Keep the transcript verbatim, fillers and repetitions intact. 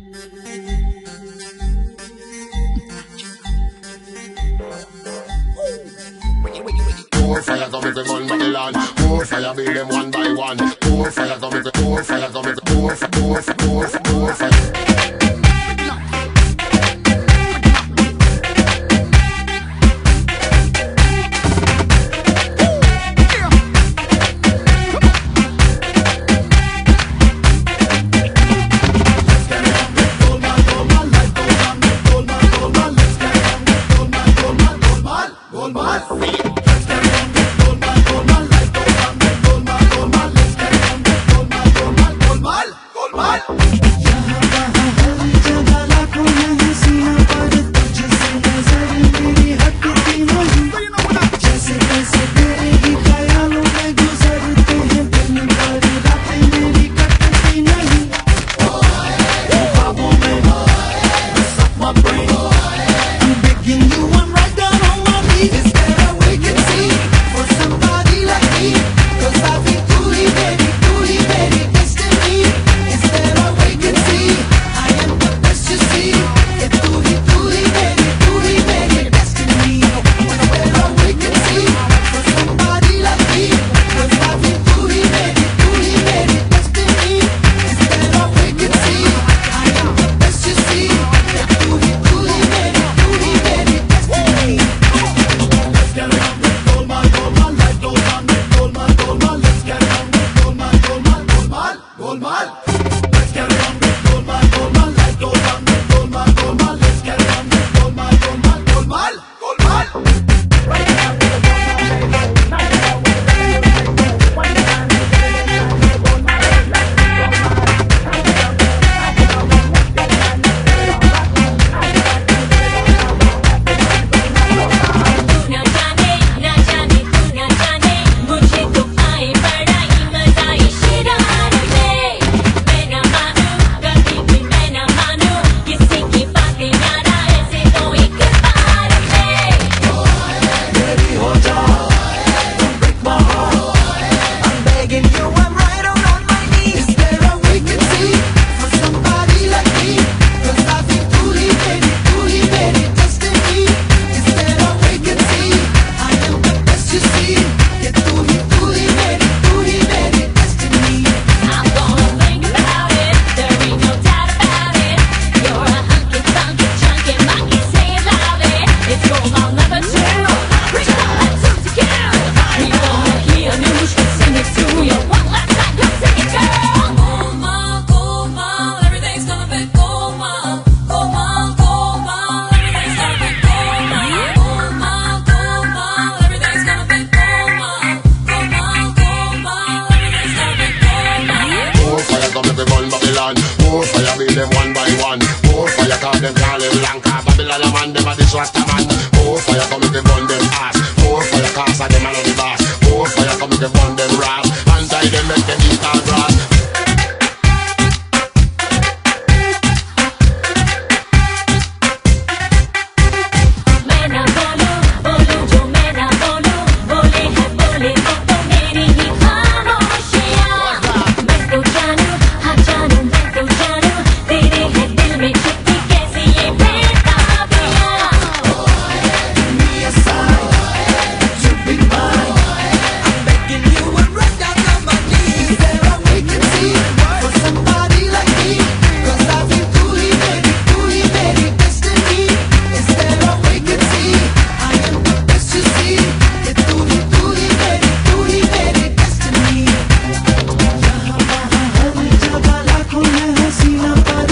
More fire coming to burn Babylon. More fire build them one by one. More fire coming to more fire coming to more more more more fire. More fire build them one by one. More fire call them call them Lanka. Babylon a man, them a disaster man. More fire come to burn them ass. More fire cause a them a the boss. More fire come to burn them rap. And tie them make them eat all grass. हसीना पर